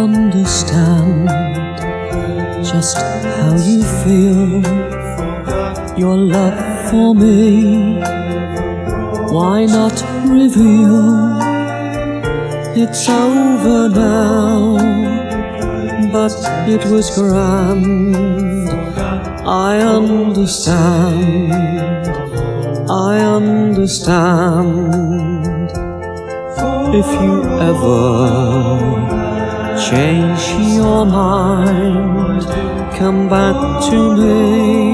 understand just how you feel, your love for me. Why not reveal? It's over now, but it was grand. I understand, I understand. If you ever change your mind, come back to me,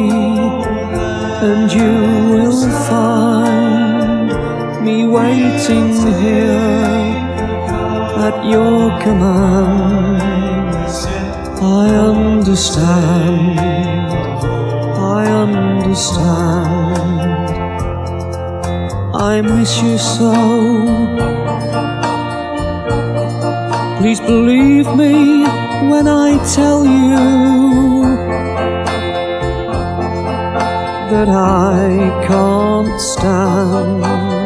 and you will find me waiting here at your command. I understand, I understand. I miss you so. Please believe me when I tell you that I can't stand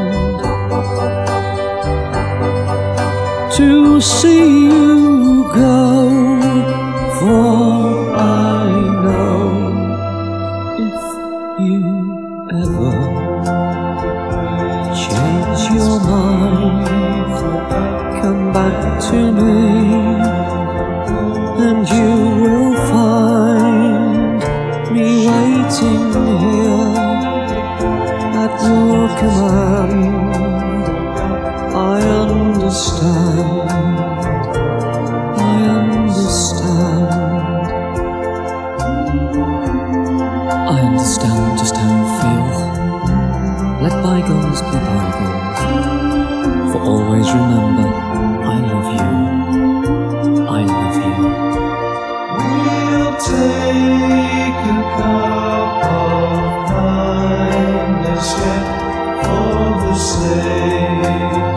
to see you go, for I know if you ever change your mind, come back to me, and you will find me waiting here at your command. I understand, I understand. I understand just how you feel. Let bygones be bygones. For always remember, I love you, I love you. We'll take a cup of kindness yet for the slave.